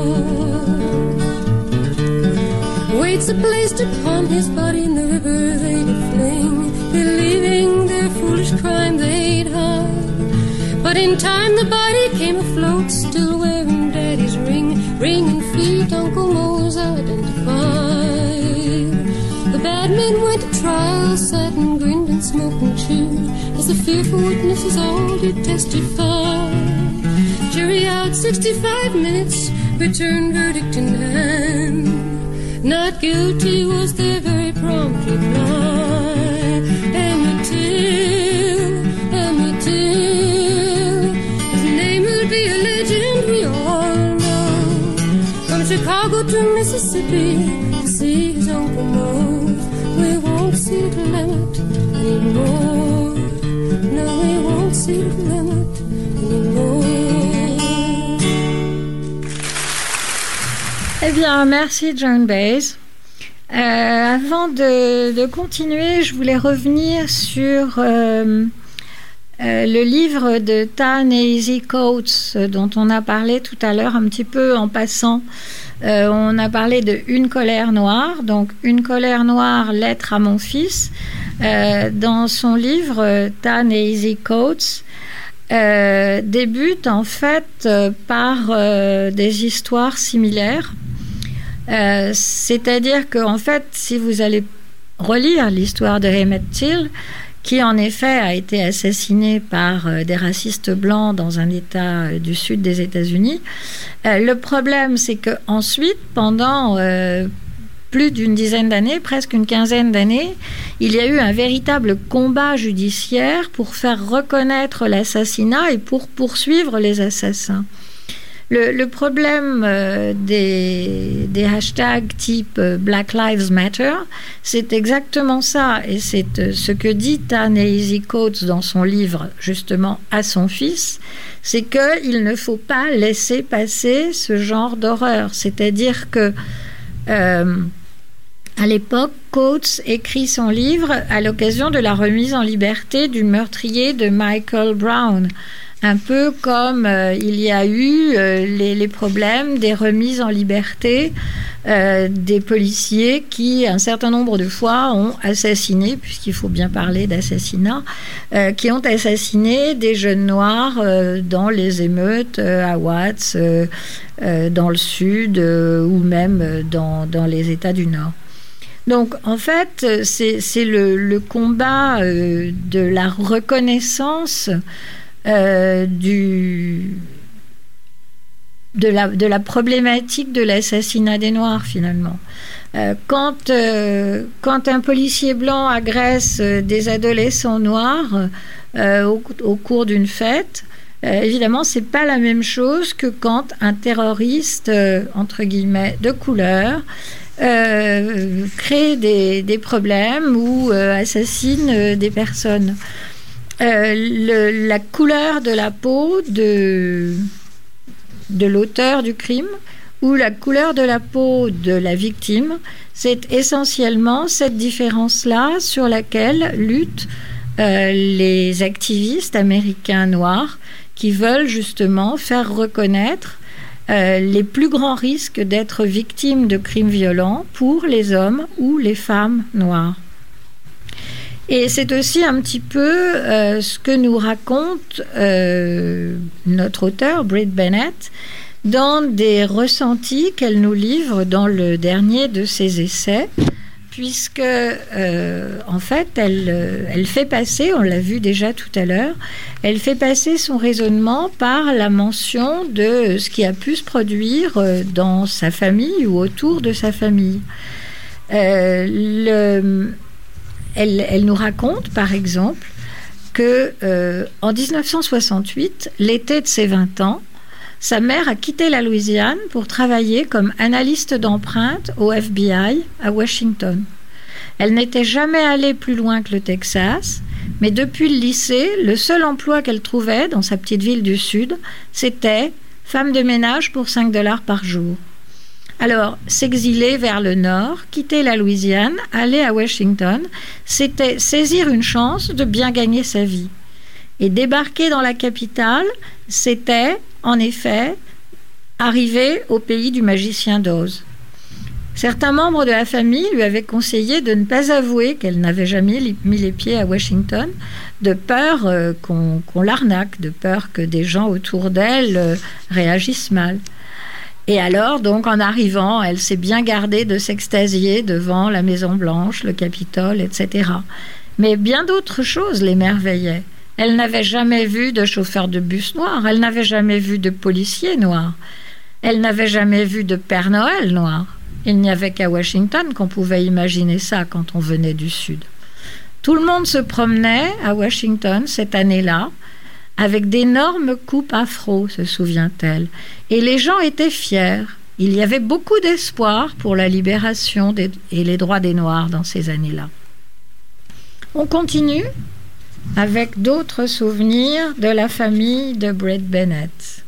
Weights are placed upon his body in the river they did fling, believing their foolish crime they'd hide. But in time the body came afloat, still wearing Daddy's ring, ring and feet Uncle Mose identified. The bad men went to trial, sat and grinned and smoked and chewed, as the fearful witnesses all did testify. Jury out sixty-five minutes, returned verdict in hand. Not guilty was their very prompt reply. Emmett Till, Emmett Till, his name will be a legend we all know. From Chicago to Mississippi to see his Uncle Mose, we won't see little Emmett anymore. No, we won't see little Emmett anymore. Eh bien, merci Joan Baez. Euh, avant de, de continuer, je voulais revenir sur euh, euh, le livre de Ta-Nehisi Coates dont on a parlé tout à l'heure un petit peu en passant. Euh, on a parlé de Une colère noire, donc Une colère noire, lettre à mon fils. Euh, dans son livre, Ta-Nehisi Coates euh, débute en fait euh, par euh, des histoires similaires. Euh, c'est-à-dire que en fait, si vous allez relire l'histoire de Emmett Till, qui en effet a été assassiné par euh, des racistes blancs dans un État euh, du sud des États-Unis, euh, le problème c'est que ensuite, pendant euh, plus d'une dizaine d'années, presque une quinzaine d'années, il y a eu un véritable combat judiciaire pour faire reconnaître l'assassinat et pour poursuivre les assassins. Le, le problème euh, des, des hashtags type euh, Black Lives Matter, c'est exactement ça. Et c'est euh, ce que dit Ta-Nehisi Coates dans son livre, justement, à son fils, c'est qu'il ne faut pas laisser passer ce genre d'horreur. C'est-à-dire que, euh, à l'époque, Coates écrit son livre à l'occasion de la remise en liberté du meurtrier de Michael Brown. Un peu comme euh, il y a eu euh, les, les problèmes des remises en liberté euh, des policiers qui, un certain nombre de fois, ont assassiné, puisqu'il faut bien parler d'assassinat, euh, qui ont assassiné des jeunes noirs euh, dans les émeutes euh, à Watts, euh, euh, dans le sud euh, ou même dans, dans les États du Nord. Donc, en fait, c'est, c'est le, le combat euh, de la reconnaissance Euh, du, de, la, de la problématique de l'assassinat des Noirs, finalement. Euh, quand, euh, quand un policier blanc agresse des adolescents noirs euh, au, au cours d'une fête, euh, évidemment, c'est pas la même chose que quand un terroriste, euh, entre guillemets, de couleur, euh, crée des, des problèmes ou euh, assassine euh, des personnes. Euh, le, la couleur de la peau de, de l'auteur du crime ou la couleur de la peau de la victime, c'est essentiellement cette différence-là sur laquelle luttent euh, les activistes américains noirs qui veulent justement faire reconnaître euh, les plus grands risques d'être victimes de crimes violents pour les hommes ou les femmes noires. Et c'est aussi un petit peu euh, ce que nous raconte euh, notre auteure, Brit Bennett, dans des ressentis qu'elle nous livre dans le dernier de ses essais, puisque, euh, en fait, elle, elle fait passer, on l'a vu déjà tout à l'heure, elle fait passer son raisonnement par la mention de ce qui a pu se produire dans sa famille ou autour de sa famille. Euh, le... Elle, elle nous raconte, par exemple, que euh, en dix-neuf cent soixante-huit, l'été de ses vingt ans, sa mère a quitté la Louisiane pour travailler comme analyste d'empreintes au F B I à Washington. Elle n'était jamais allée plus loin que le Texas Mais depuis le lycée, le seul emploi qu'elle trouvait dans sa petite ville du Sud, c'était femme de ménage pour cinq dollars par jour. Alors, s'exiler vers le nord, quitter la Louisiane, aller à Washington, c'était saisir une chance de bien gagner sa vie. Et débarquer dans la capitale, c'était, en effet, arriver au pays du magicien d'Oz. Certains membres de la famille lui avaient conseillé de ne pas avouer qu'elle n'avait jamais mis les pieds à Washington, de peur euh, qu'on, qu'on l'arnaque, de peur que des gens autour d'elle euh, réagissent mal. Et alors, donc, en arrivant, elle s'est bien gardée de s'extasier devant la Maison-Blanche, le Capitole, et cetera. Mais bien d'autres choses l'émerveillaient. Elle n'avait jamais vu de chauffeur de bus noir, elle n'avait jamais vu de policier noir, elle n'avait jamais vu de Père Noël noir. Il n'y avait qu'à Washington qu'on pouvait imaginer ça quand on venait du Sud. Tout le monde se promenait à Washington cette année-là, avec d'énormes coupes afro, se souvient-elle. Et les gens étaient fiers. Il y avait beaucoup d'espoir pour la libération des, et les droits des Noirs dans ces années-là. On continue avec d'autres souvenirs de la famille de Bret Bennett.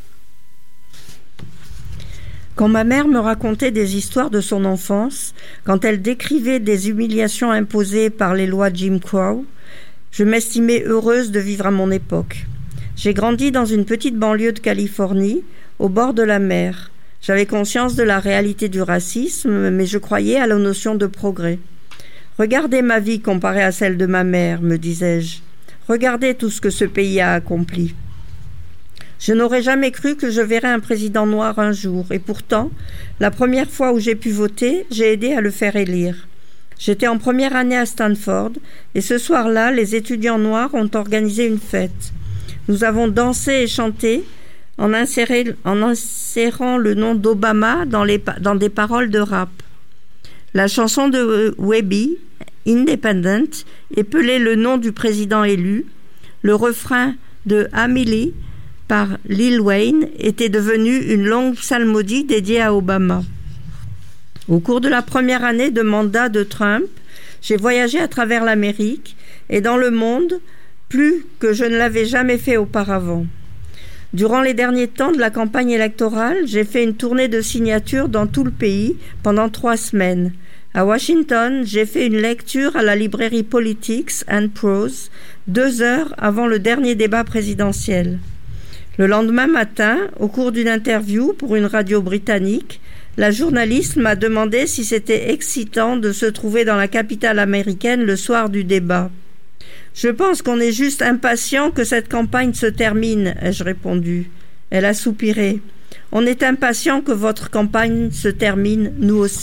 Quand ma mère me racontait des histoires de son enfance, quand elle décrivait des humiliations imposées par les lois Jim Crow, je m'estimais heureuse de vivre à mon époque. J'ai grandi dans une petite banlieue de Californie, au bord de la mer. J'avais conscience de la réalité du racisme, mais je croyais à la notion de progrès. « Regardez ma vie comparée à celle de ma mère, me disais-je. Regardez tout ce que ce pays a accompli. » Je n'aurais jamais cru que je verrais un président noir un jour, et pourtant, la première fois où j'ai pu voter, j'ai aidé à le faire élire. J'étais en première année à Stanford, et ce soir-là, les étudiants noirs ont organisé une fête. Nous avons dansé et chanté en, inséré, en insérant le nom d'Obama dans, les, dans des paroles de rap. La chanson de Webbie, Independent, épelait le nom du président élu. Le refrain de Amelie par Lil Wayne était devenu une longue psalmodie dédiée à Obama. Au cours de la première année de mandat de Trump, j'ai voyagé à travers l'Amérique et dans le monde plus que je ne l'avais jamais fait auparavant. Durant les derniers temps de la campagne électorale, j'ai fait une tournée de signatures dans tout le pays pendant trois semaines. À Washington, j'ai fait une lecture à la librairie Politics and Prose, deux heures avant le dernier débat présidentiel. Le lendemain matin, au cours d'une interview pour une radio britannique, la journaliste m'a demandé si c'était excitant de se trouver dans la capitale américaine le soir du débat. « Je pense qu'on est juste impatient que cette campagne se termine, » ai-je répondu. Elle a soupiré. « On est impatient que votre campagne se termine, nous aussi. »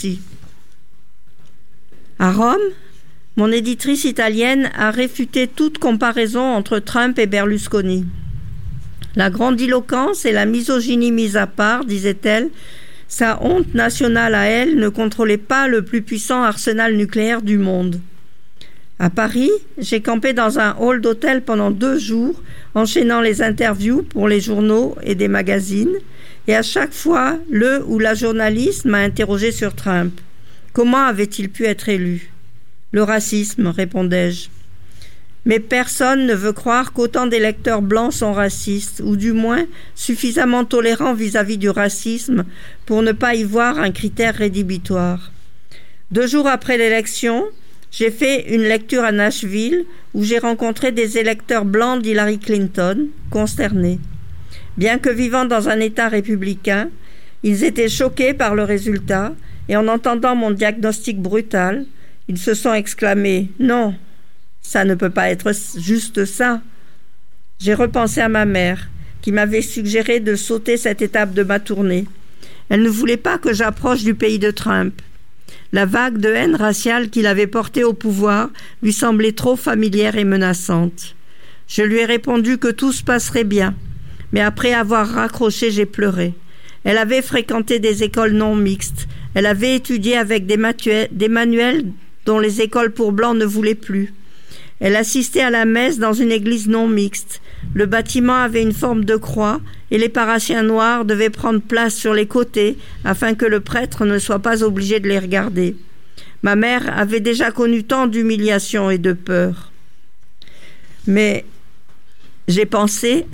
À Rome, mon éditrice italienne a réfuté toute comparaison entre Trump et Berlusconi. La grandiloquence et la misogynie mise à part, disait-elle, sa honte nationale à elle ne contrôlait pas le plus puissant arsenal nucléaire du monde. À Paris, j'ai campé dans un hall d'hôtel pendant deux jours, enchaînant les interviews pour les journaux et des magazines, et à chaque fois, le ou la journaliste m'a interrogé sur Trump. Comment avait-il pu être élu ? Le racisme, répondais-je. Mais personne ne veut croire qu'autant d'électeurs blancs sont racistes, ou du moins suffisamment tolérants vis-à-vis du racisme pour ne pas y voir un critère rédhibitoire. Deux jours après l'élection, j'ai fait une lecture à Nashville où j'ai rencontré des électeurs blancs d'Hillary Clinton, consternés. Bien que vivant dans un État républicain, ils étaient choqués par le résultat et en entendant mon diagnostic brutal, ils se sont exclamés « Non, ça ne peut pas être juste ça ». J'ai repensé à ma mère qui m'avait suggéré de sauter cette étape de ma tournée. Elle ne voulait pas que j'approche du pays de Trump. La vague de haine raciale qu'il avait portée au pouvoir lui semblait trop familière et menaçante. Je lui ai répondu que tout se passerait bien, mais après avoir raccroché, j'ai pleuré. Elle avait fréquenté des écoles non mixtes. Elle avait étudié avec des, matuels, des manuels dont les écoles pour blancs ne voulaient plus. Elle assistait à la messe dans une église non mixte. Le bâtiment avait une forme de croix et les paroissiens noirs devaient prendre place sur les côtés afin que le prêtre ne soit pas obligé de les regarder. Ma mère avait déjà connu tant d'humiliation et de peur. Mais j'ai pensé...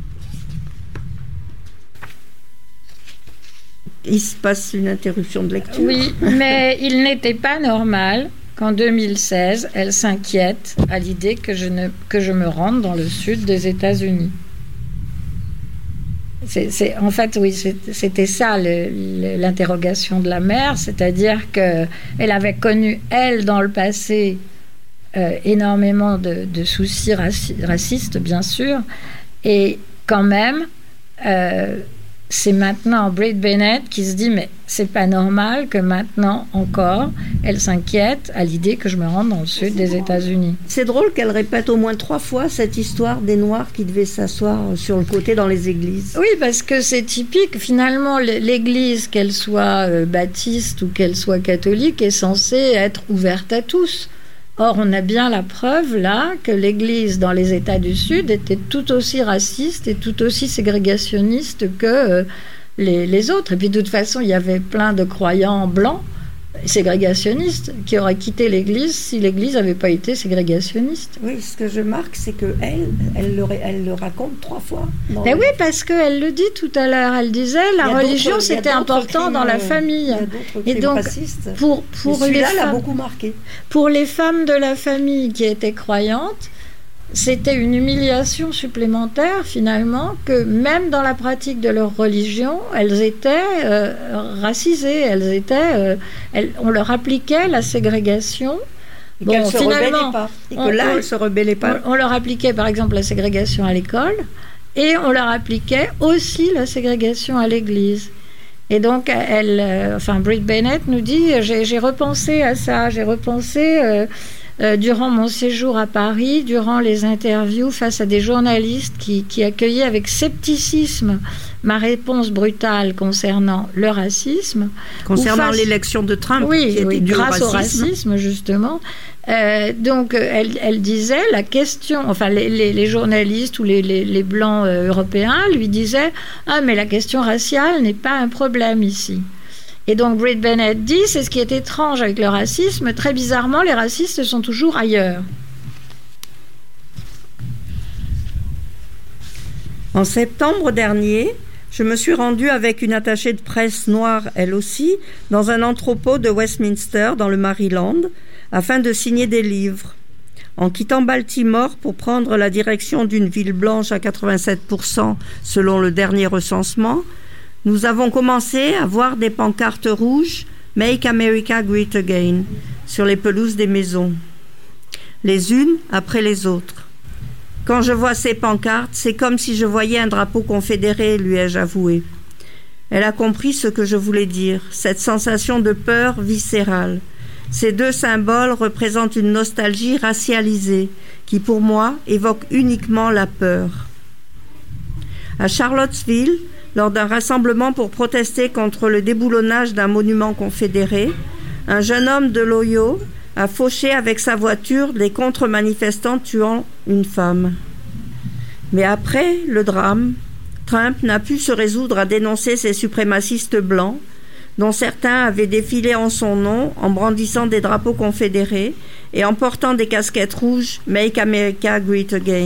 Il se passe une interruption de lecture. Oui, mais il n'était pas normal qu'en deux mille seize, elle s'inquiète à l'idée que je, ne, que je me rende dans le sud des États-Unis. C'est, c'est, en fait, oui, c'est, c'était ça le, le, l'interrogation de la mère, c'est-à-dire qu'elle avait connu, elle, dans le passé, euh, énormément de, de soucis raci- racistes, bien sûr, et quand même... Euh, c'est maintenant Brit Bennett qui se dit mais c'est pas normal que maintenant encore elle s'inquiète à l'idée que je me rende dans le sud des États-Unis. C'est drôle qu'elle répète au moins trois fois cette histoire des Noirs qui devaient s'asseoir sur le côté dans les églises. Oui, parce que c'est typique. Finalement, l'église, qu'elle soit euh, baptiste ou qu'elle soit catholique, est censée être ouverte à tous. Or, on a bien la preuve, là, que l'Église dans les États du Sud était tout aussi raciste et tout aussi ségrégationniste que euh, les, les autres. Et puis, de toute façon, il y avait plein de croyants blancs, ségrégationnistes, qui auraient quitté l'Église si l'Église n'avait pas été ségrégationniste. Oui, ce que je marque, c'est qu'elle, elle le, elle le raconte trois fois. Ben oui, parce qu'elle le dit tout à l'heure. Elle disait, la religion, c'était important crimes, dans la famille. Et donc, racistes. pour, pour les celui-là femmes, l'a beaucoup marqué. Pour les femmes de la famille qui étaient croyantes, c'était une humiliation supplémentaire, finalement, que même dans la pratique de leur religion, elles étaient euh, racisées, elles étaient, euh, elles, on leur appliquait la ségrégation. Et bon, qu'elles se rebellaient pas. Et que là, on, elles ne se rebellaient pas. On, on leur appliquait, par exemple, la ségrégation à l'école, et on leur appliquait aussi la ségrégation à l'église. Et donc, elle, euh, enfin, Brit Bennett nous dit, j'ai, j'ai repensé à ça, j'ai repensé... Euh, Euh, durant mon séjour à Paris, durant les interviews face à des journalistes qui, qui accueillaient avec scepticisme ma réponse brutale concernant le racisme. Concernant face... l'élection de Trump, oui, qui oui, était grâce au racisme, au racisme justement. Euh, donc, elle, elle disait, la question, enfin, les, les, les journalistes ou les, les, les blancs euh, européens lui disaient « Ah, mais la question raciale n'est pas un problème ici ». Et donc Brit Bennett dit, c'est ce qui est étrange avec le racisme, très bizarrement, les racistes sont toujours ailleurs. En septembre dernier, je me suis rendue avec une attachée de presse noire, elle aussi, dans un entrepôt de Westminster, dans le Maryland, afin de signer des livres. En quittant Baltimore pour prendre la direction d'une ville blanche à quatre-vingt-sept pour cent selon le dernier recensement, nous avons commencé à voir des pancartes rouges « Make America Great Again » sur les pelouses des maisons, les unes après les autres. Quand je vois ces pancartes, c'est comme si je voyais un drapeau confédéré, lui ai-je avoué. Elle a compris ce que je voulais dire, cette sensation de peur viscérale. Ces deux symboles représentent une nostalgie racialisée qui, pour moi, évoque uniquement la peur. À Charlottesville, lors d'un rassemblement pour protester contre le déboulonnage d'un monument confédéré, un jeune homme de l'Ohio a fauché avec sa voiture des contre-manifestants tuant une femme. Mais après le drame, Trump n'a pu se résoudre à dénoncer ces suprémacistes blancs, dont certains avaient défilé en son nom en brandissant des drapeaux confédérés et en portant des casquettes rouges « Make America Great Again ».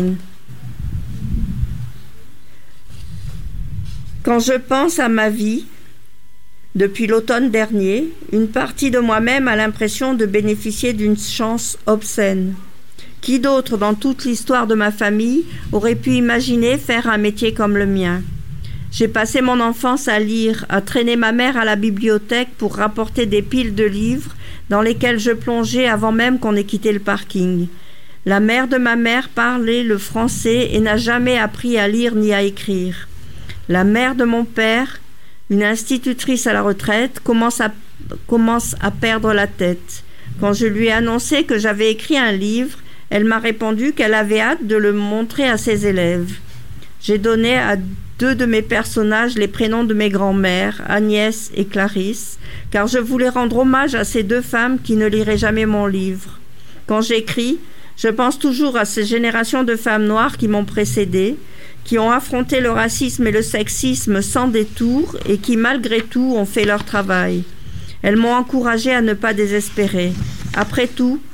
Quand je pense à ma vie, depuis l'automne dernier, une partie de moi-même a l'impression de bénéficier d'une chance obscène. Qui d'autre dans toute l'histoire de ma famille aurait pu imaginer faire un métier comme le mien ? J'ai passé mon enfance à lire, à traîner ma mère à la bibliothèque pour rapporter des piles de livres dans lesquels je plongeais avant même qu'on ait quitté le parking. La mère de ma mère parlait le français et n'a jamais appris à lire ni à écrire. La mère de mon père, une institutrice à la retraite, commence à, commence à perdre la tête. Quand je lui ai annoncé que j'avais écrit un livre, elle m'a répondu qu'elle avait hâte de le montrer à ses élèves. J'ai donné à deux de mes personnages les prénoms de mes grands-mères, Agnès et Clarisse, car je voulais rendre hommage à ces deux femmes qui ne liraient jamais mon livre. Quand j'écris, je pense toujours à ces générations de femmes noires qui m'ont précédée, qui ont affronté le racisme et le sexisme sans détour et qui, malgré tout, ont fait leur travail. Elles m'ont encouragée à ne pas désespérer. Après tout,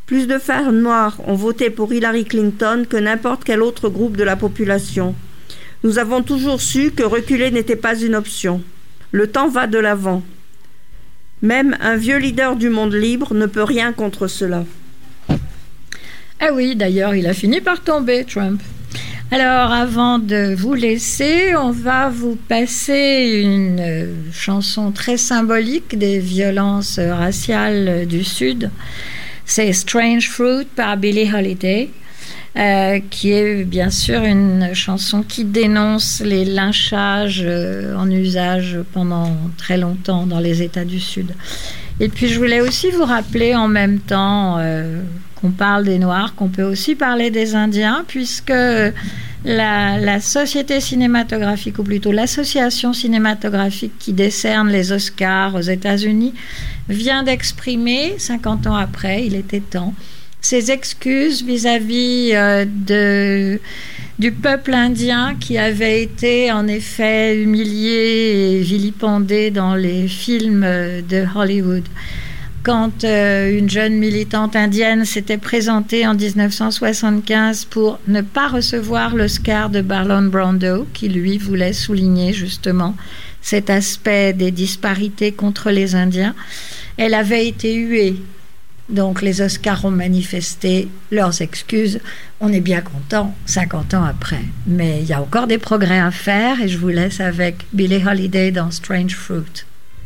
Plus de femmes noires ont voté pour Hillary Clinton que n'importe quel autre groupe de la population. Nous avons toujours su que reculer n'était pas une option. Le temps va de l'avant. Même un vieux leader du monde libre ne peut rien contre cela. Ah oui, d'ailleurs, il a fini par tomber, Trump. Alors, avant de vous laisser, on va vous passer une euh, chanson très symbolique des violences raciales du Sud. C'est Strange Fruit par Billie Holiday, euh, qui est bien sûr une chanson qui dénonce les lynchages euh, en usage pendant très longtemps dans les États du Sud. Et puis, je voulais aussi vous rappeler en même temps euh, qu'on parle des Noirs, qu'on peut aussi parler des Indiens, puisque la, la société cinématographique, ou plutôt l'association cinématographique qui décerne les Oscars aux États-Unis, vient d'exprimer, cinquante ans après, il était temps, ses excuses vis-à-vis euh, de, du peuple indien qui avait été en effet humilié et vilipendé dans les films de Hollywood. Quand euh, une jeune militante indienne s'était présentée en dix-neuf cent soixante-quinze pour ne pas recevoir l'Oscar de Marlon Brando, qui lui voulait souligner justement cet aspect des disparités contre les Indiens, elle avait été huée. Donc les Oscars ont manifesté leurs excuses. On est bien content, cinquante ans après. Mais il y a encore des progrès à faire et je vous laisse avec Billie Holiday dans Strange Fruit.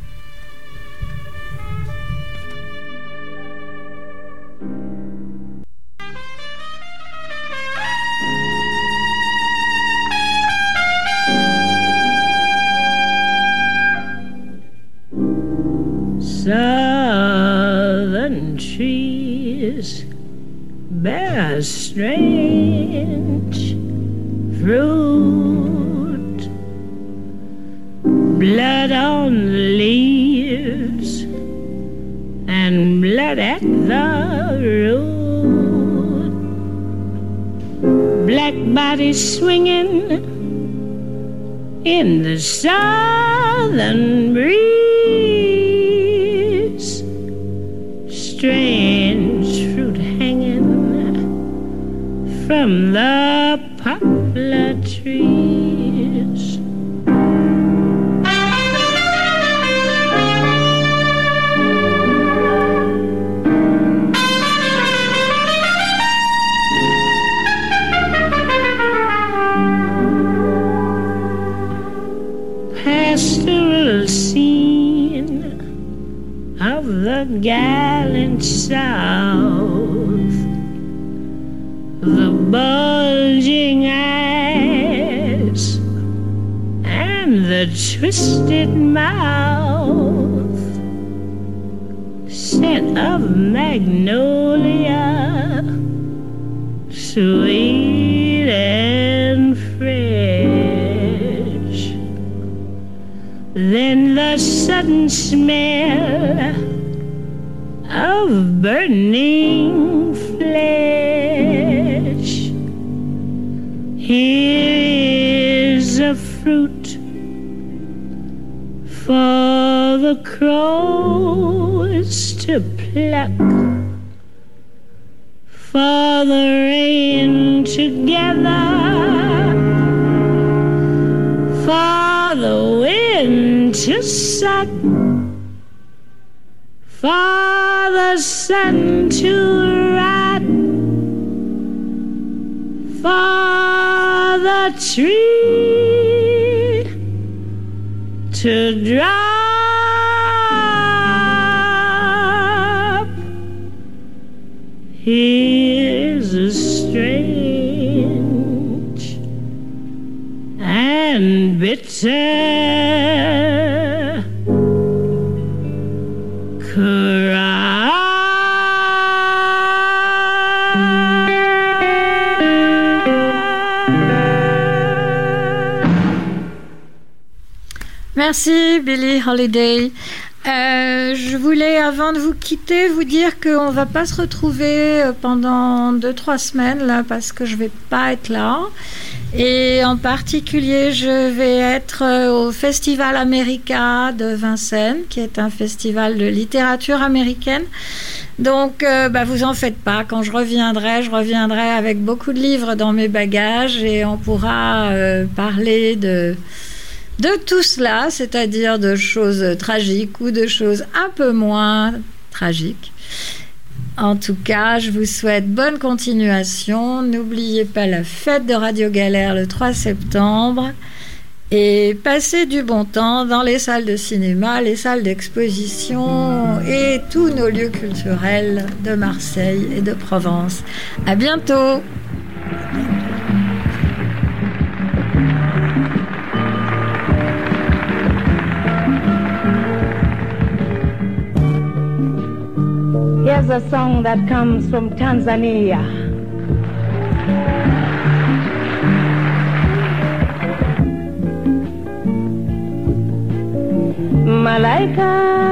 Southern trees bear a strange fruit, blood on the leaves and blood at the root, black bodies swinging in the southern breeze. Strange fruit hanging from the poplar trees. Pastoral scene of the gallant South, the bulging eyes and the twisted mouth, scent of magnolia, sweet and fresh. Then the sudden smell of burning flesh. Here is a fruit for the crows to pluck, for the rain to gather, for the wind to suck, for the sun to rot, for the tree to drop. Here's a strange and bitter Merci Billie Holiday. Euh, je voulais, avant de vous quitter, vous dire qu'on ne va pas se retrouver pendant deux trois semaines, là, parce que je ne vais pas être là. Et en particulier, je vais être au Festival America de Vincennes, qui est un festival de littérature américaine. Donc, euh, bah, vous en faites pas. Quand je reviendrai, je reviendrai avec beaucoup de livres dans mes bagages et on pourra euh, parler de... de tout cela, c'est-à-dire de choses tragiques ou de choses un peu moins tragiques. En tout cas, je vous souhaite bonne continuation. N'oubliez pas la fête de Radio Galère le trois septembre et passez du bon temps dans les salles de cinéma, les salles d'exposition et tous nos lieux culturels de Marseille et de Provence. À bientôt. Here's a song that comes from Tanzania. Malaika